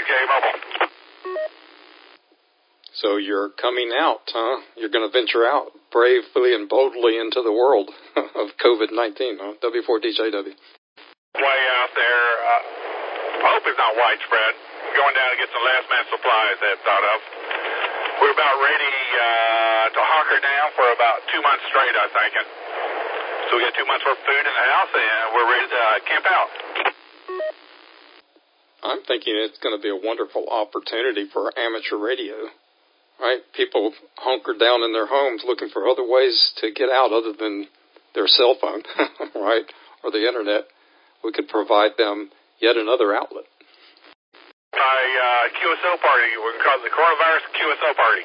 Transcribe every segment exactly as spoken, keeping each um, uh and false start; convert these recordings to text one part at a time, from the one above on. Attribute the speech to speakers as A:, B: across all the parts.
A: K Mobile.
B: So you're coming out, huh? You're going to venture out bravely and boldly into the world of COVID nineteen, huh? W four D J W.
A: Way out there. Uh, I hope it's not widespread. I'm going down to get some last minute supplies that thought of. We're about ready uh, to hunker down for about two months straight, I'm thinking. So we got two months worth of food in the house, and we're ready to uh, camp out.
B: I'm thinking it's going to be a wonderful opportunity for amateur radio, right? People hunkered down in their homes looking for other ways to get out other than their cell phone, right, or the Internet. We could provide them yet another outlet.
A: My uh, Q S O party, we can call it the coronavirus Q S O party.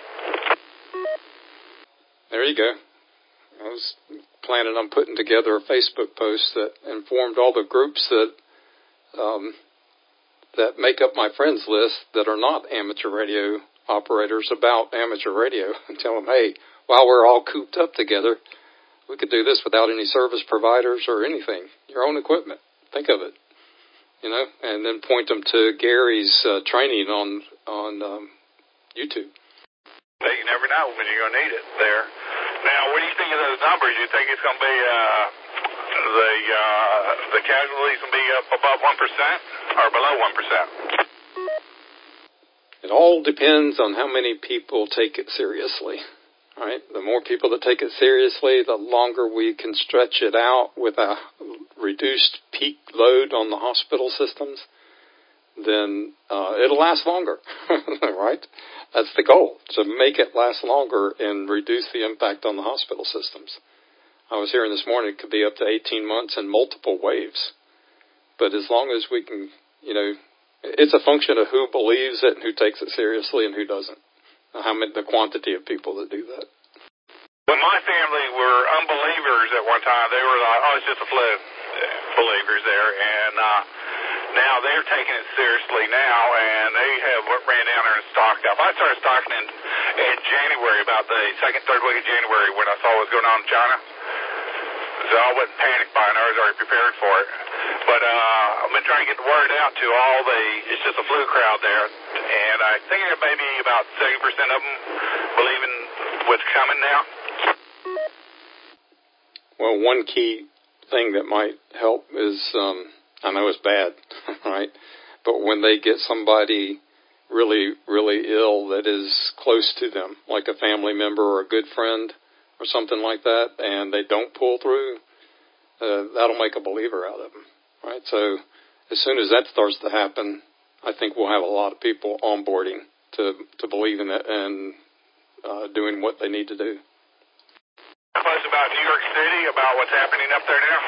B: There you go. I was planning on putting together a Facebook post that informed all the groups that um, that make up my friends list that are not amateur radio operators about amateur radio and tell them, hey, while we're all cooped up together, we could do this without any service providers or anything, your own equipment. Think of it, you know, and then point them to Gary's uh, training on on um, YouTube.
A: Hey, you never know when you're going to need it there. Now, what do you think of those numbers? You think it's going to be uh, the uh, the casualties going to be up above one percent or below one percent?
B: It all depends on how many people take it seriously. Right? The more people that take it seriously, the longer we can stretch it out with a reduced peak load on the hospital systems, then uh, it'll last longer, right? That's the goal, to make it last longer and reduce the impact on the hospital systems. I was hearing this morning it could be up to eighteen months and multiple waves. But as long as we can, you know, it's a function of who believes it and who takes it seriously and who doesn't. How many, the quantity of people that do that.
A: When my family were unbelievers at one time, they were like, oh, it's just a flu, believers there. And uh, now they're taking it seriously now, and they have ran down there and stocked up. I started stocking in, in January, about the second, third week of January, when I saw what was going on in China. So I wasn't panicked by it. I was already prepared for it. But uh, I've been trying to get the word out to all the, it's just a flu crowd there. And I think maybe about seventy percent of them believe in what's coming now.
B: Well, one key thing that might help is, um, I know it's bad, right? But when they get somebody really, really ill that is close to them, like a family member or a good friend or something like that, and they don't pull through, uh, that'll make a believer out of them, right? So as soon as that starts to happen, I think we'll have a lot of people onboarding to, to believe in it and uh, doing what they need to do.
A: Plus about New York City, about what's happening up there now?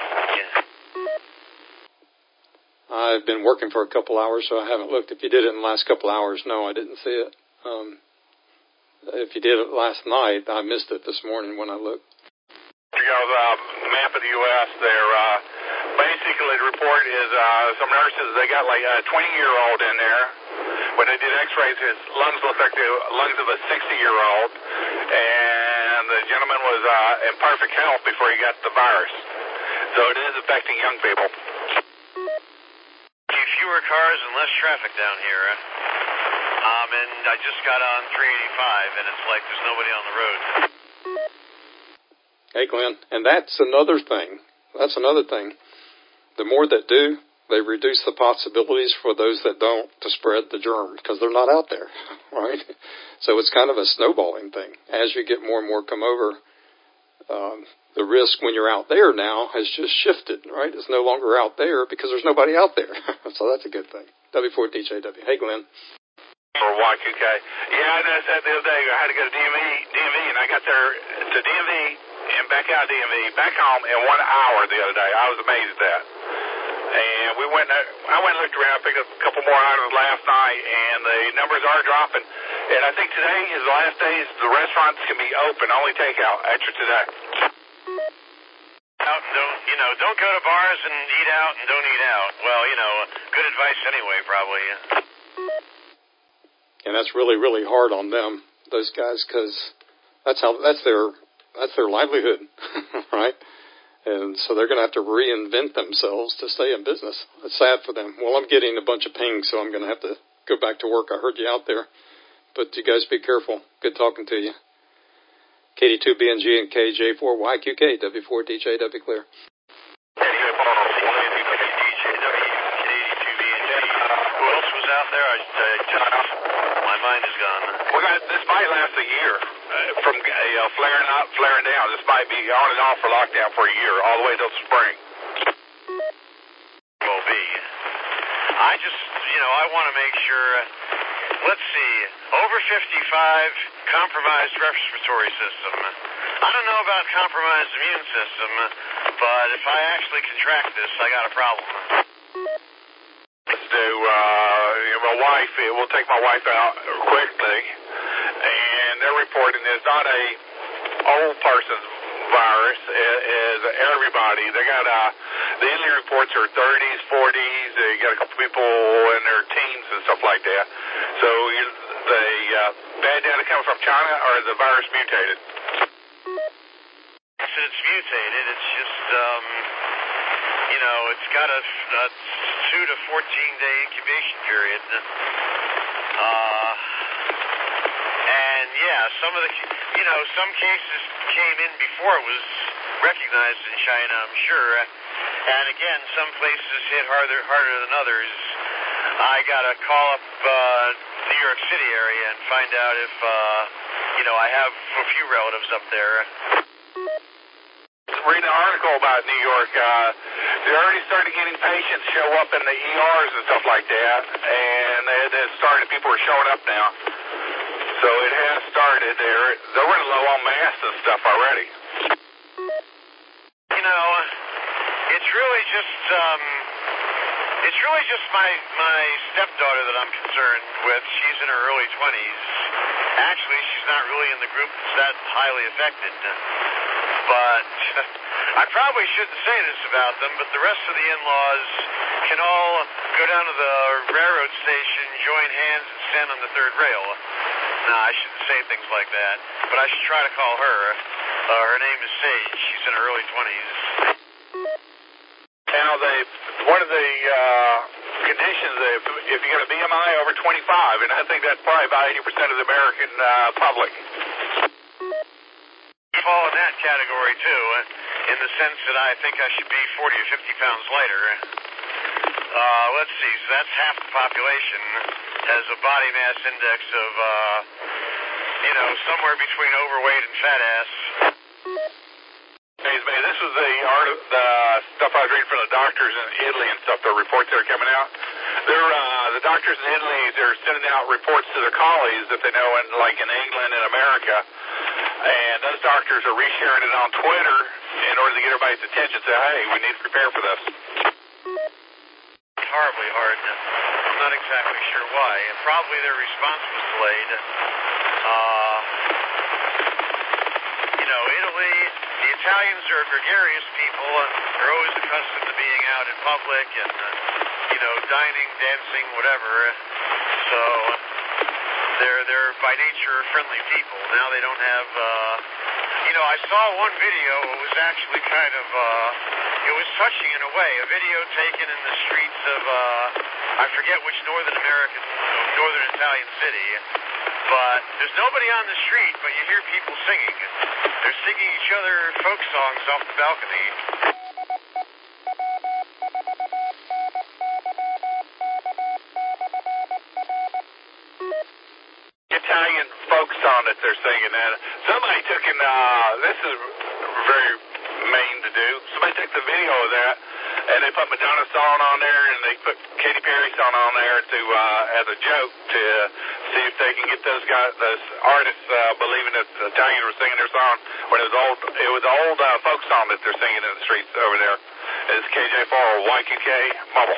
B: I've been working for a couple hours, so I haven't looked. If you did it in the last couple hours, no, I didn't see it. Um, if you did it last night, I missed it this morning when I looked.
A: You know, the uh, map of the U S there, uh, basically the report is uh, some nurses, they got like a twenty-year-old in there. When they did x-rays, his lungs looked like the lungs of a sixty-year-old, and the gentleman was uh, in perfect health before he got the virus. So it is affecting young people.
C: Fewer cars and less traffic down here. Um, and I just got on three eighty-five, and it's like there's nobody on the road.
B: Hey, Glenn, and that's another thing. That's another thing. The more that do, they reduce the possibilities for those that don't to spread the germ because they're not out there, right? So it's kind of a snowballing thing. As you get more and more come over, um, the risk when you're out there now has just shifted, right? It's no longer out there because there's nobody out there. So that's a good thing. W four D J W. Hey, Glenn.
A: For Y two K. Yeah, I said the other day I had to go to D M V, D M V, and I got there to D M V and back out of D M V, back home in one hour the other day. I was amazed at that. And we went, I went and looked around, picked up a couple more items last night, and the numbers are dropping. And I think today is the last day the restaurants can be open, only takeout after today.
C: Out, don't, you know, don't go to bars and eat out and don't eat out. Well, you know, good advice anyway, probably.
B: And that's really, really hard on them, those guys, because that's how that's their that's their livelihood, right? And so they're going to have to reinvent themselves to stay in business. It's sad for them. Well, I'm getting a bunch of pings, so I'm going to have to go back to work. I heard you out there. But you guys be careful. Good talking to you. K D two B N G and K J four Y Q K, W four D J W clear.
C: Who else was out there? I, I just, my mind is gone.
A: We're gonna, this might last a year uh, from uh, flaring up, flaring down. This might be on and off for lockdown for a year, all the way till spring.
C: Will be. I just, you know, I want to make sure. Let's see, over fifty-five, compromised respiratory system. I don't know about compromised immune system, but if I actually contract this, I got a problem.
A: Let's do, uh, my wife, we'll take my wife out quickly, and they're reporting it's not a old person's virus, it is everybody. They got, uh, the Italy reports are thirties, forties, they got a couple people in their teens and stuff like that. So you, the uh, bad data coming from China, or is the virus mutated?
C: It's mutated, it's just, um, you know, it's got a, a two to fourteen day incubation period. Uh, and yeah, some of the, you know, some cases came in before it was recognized in China, I'm sure. And again, some places hit harder, harder than others. I gotta call up uh, New York City area and find out if, uh, you know, I have a few relatives up there.
A: Reading an article about New York, uh, they're already started getting patients show up in the E Rs and stuff like that, and it has started, people are showing up now. So it has started. They're, they're running low on masks and stuff already.
C: You know, it's really just, um, it's really just my, my stepdaughter that I'm concerned with. She's in her early twenties. Actually, she's not really in the group that's that highly affected. But I probably shouldn't say this about them, but the rest of the in-laws can all go down to the railroad station, join hands, and stand on the third rail. No, I shouldn't say things like that, but I should try to call her. Uh, her name is Sage. She's in her early twenties.
A: Now, they, one of the uh, conditions, if, if you get a B M I over twenty-five, and I think that's probably about eighty percent of the American uh, public.
C: I fall in that category, too, in the sense that I think I should be forty or fifty pounds lighter. Uh, let's see, so that's half the population has a body mass index of, uh, you know, somewhere between overweight and fat ass.
A: This was the art of the stuff I was reading from the doctors in Italy and stuff, the reports that are coming out. They're, uh, the doctors in Italy, they're sending out reports to their colleagues that they know in, like in England and America, and those doctors are resharing it on Twitter in order to get everybody's attention, say, hey, we need to prepare for this.
C: Horribly hard. I'm not exactly sure why. Probably their response was delayed. Uh, you know, Italy, the Italians are gregarious people. They're always accustomed to being out in public and, uh, you know, dining, dancing, whatever. So they're they're by nature friendly people. Now they don't have. Uh, you know, I saw one video. It was actually kind of. Uh, it was touching in a way. A video taken in the streets of. Uh, I forget which northern American, northern Italian city. But there's nobody on the street, but you hear people singing. They're singing each other folk songs off the balcony.
A: Italian folk song that they're singing. And somebody took in, uh, this is very mean to do. Somebody took the video of that, and they put Madonna song on there, and they put Katy Perry song on there to, uh, as a joke to see if they can get those guys, those artists, uh, believing that the Italians were singing their song when it was old. It was an old uh, folk song that they're singing in the streets over there. It's K J four Y Q K Mobile.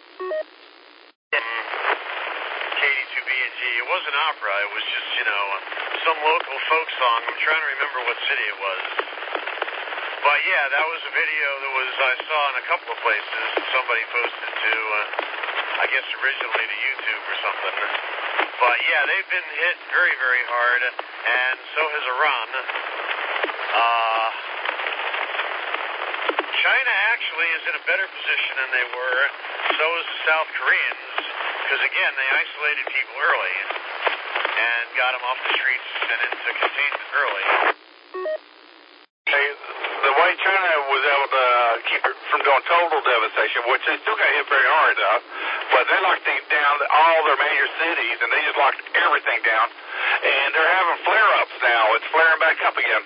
C: K D two B N G. It wasn't opera. It was just, you know, some local folk song. I'm trying to remember what city it was. But yeah, that was a video that was I saw in a couple of places. Somebody posted to, uh, I guess originally to YouTube or something. But yeah, they've been hit very, very hard, and so has Iran. Uh, China actually is in a better position than they were. So is the South Koreans, Because, again, they isolated people early and got them off the streets and into containment early.
A: Hey, the way China was able to keep it from doing total devastation, which they still got hit very hard, though, but they locked down all their major cities, and they just locked everything down, and they're having flare-ups now. It's flaring back up again.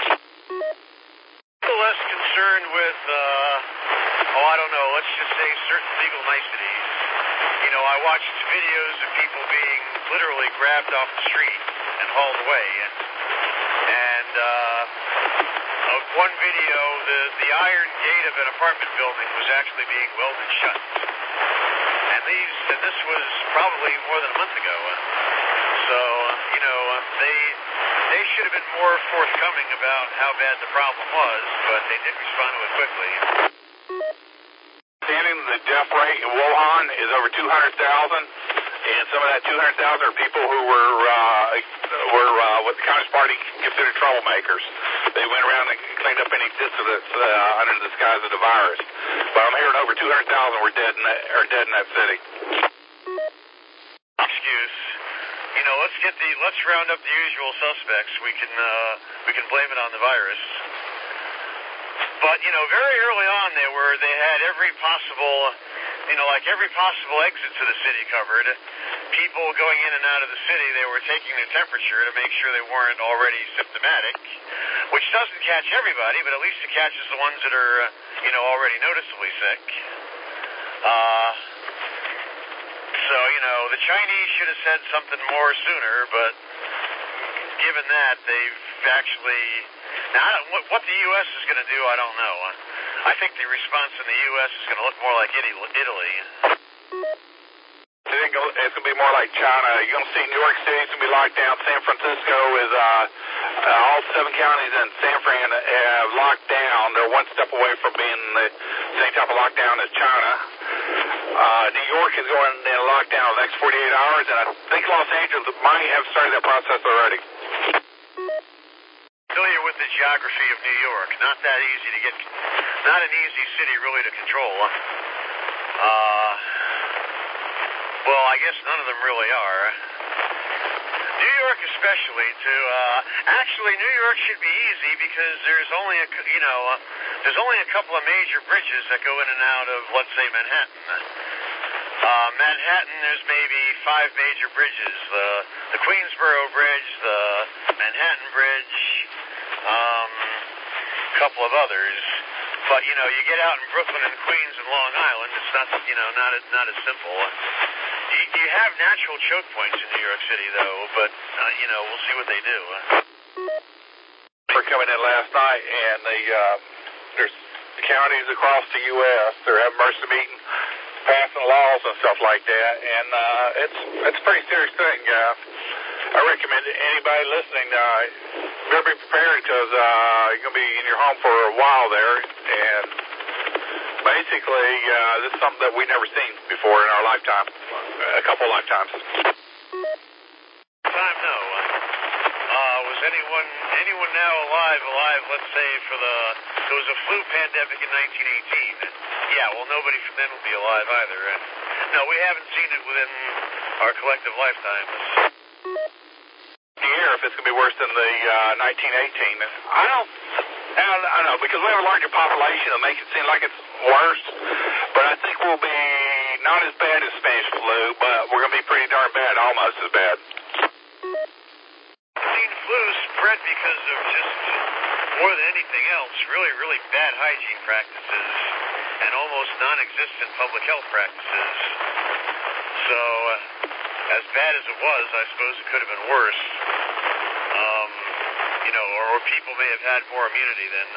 C: Less concerned with, uh, oh, I don't know, let's just say certain legal niceties. You know, I watched videos of people being literally grabbed off the street and hauled away, and, and uh, of one video, the, the iron gate of an apartment building was actually being welded shut. And these, and this was probably more than a month ago. So, you know, they they should have been more forthcoming about how bad the problem was, but they did respond to it quickly.
A: Standing the death rate in Wuhan is over two hundred thousand, and some of that two hundred thousand are people who were uh, were uh, what the Communist Party considered troublemakers. They went around and cleaned up any dissidents uh, under the disguise of the virus. But I'm hearing over two hundred thousand were dead in that, are dead in that city.
C: Excuse. You know, let's get the let's round up the usual suspects. We can uh, we can blame it on the virus. But you know, very early on, they were they had every possible, you know, like every possible exit to the city covered. People going in and out of the city, they were taking their temperature to make sure they weren't already symptomatic, which doesn't catch everybody, but at least it catches the ones that are, uh, you know, already noticeably sick. Uh, so, you know, the Chinese should have said something more sooner, but given that, they've actually... Now, I don't, what, what the U S is going to do, I don't know. I think the response in the U S is going to look more like Italy.
A: I think it's going to be more like China. You're going to see New York City's going to be locked down. San Francisco is, uh, uh, all seven counties in San Fran have locked down. They're one step away from being the same type of lockdown as China. Uh, New York is going in lockdown in the next forty-eight hours, and I think Los Angeles might have started that process already.
C: Familiar with the geography of New York. Not that easy to get, not an easy city really to control. Uh, well, I guess none of them really are. New York especially, to, uh, actually New York should be easy because there's only a, you know, uh, there's only a couple of major bridges that go in and out of, let's say, Manhattan. Uh, Manhattan, there's maybe five major bridges. The, the Queensboro Bridge, the Manhattan Bridge, um, a couple of others. But, you know, you get out in Brooklyn and Queens and Long Island, it's not, you know, not, not as simple. You, you have natural choke points in New York City, though, but, uh, you know, we'll see what they do.
A: We're coming in last night, and the, uh, there's counties across the U S They're having emergency meeting, passing laws and stuff like that, and uh, it's it's a pretty serious thing. Uh, I recommend anybody listening, uh, better be prepared because uh, you're going to be in your home for a while there, and basically uh, this is something that we've never seen before in our lifetime, a couple lifetimes.
C: Time, no. Uh, was anyone anyone now alive, alive, let's say, for the, there was a flu pandemic in nineteen eighteen. Yeah, well, nobody from then will be alive either. And no, we haven't seen it within our collective lifetimes.
A: Year, if it's going to be worse than the uh, nineteen eighteen. I don't, I don't, I don't know, because we have a larger population, it'll make it seem like it's worse, but I think we'll be not as bad as Spanish flu, but we're going to be pretty darn bad, almost as bad.
C: I mean, flu spread because of just, more than anything else, really, really bad hygiene practices and almost non-existent public health practices. So, uh, as bad as it was, I suppose it could have been worse. Um, you know, or, or people may have had more immunity then.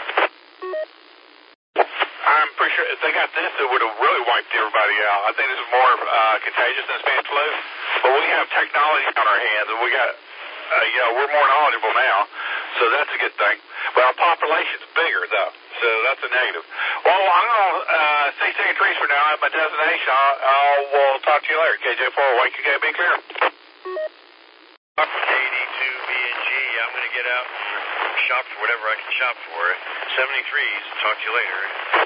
A: I'm pretty sure if they got this, it would have really wiped everybody out. I think this is more uh, contagious than Spanish flu, but we have technology on our hands, and we got, uh, you know, we're more knowledgeable now, so that's a good thing. But our population's bigger, though, so that's a negative. Well, I'm going to uh, stay Saint Trees for now at my destination. I'll, I'll we'll talk to you later. K J four, Wake, you got to be clear.
C: K D two B and G, I'm going to get out and shop for whatever I can shop for. seventy-threes, talk to you later.